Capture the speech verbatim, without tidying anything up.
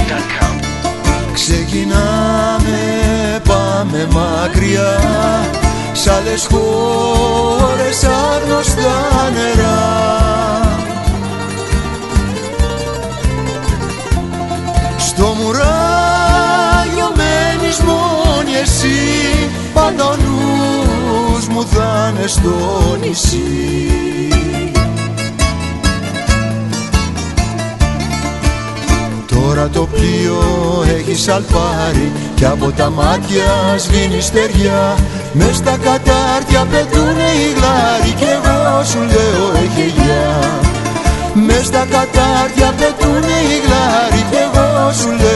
Ξεκινάμε, πάμε μακριά, σ' άλλες χώρες άγνωστα νερά. Στο μουράγιο μένεις μόνη εσύ, πάντα ο νους μου θα είναι στο νησί. Τώρα το πλοίο έχει σαλπάρει κι από τα μάτια σβήνει στεριά. Μες στα κατάρτια πετούνε οι γλάροι κι εγώ σου λέω έχε γεια. Μες στα κατάρτια πετούνε οι γλάροι κι εγώ σου λέω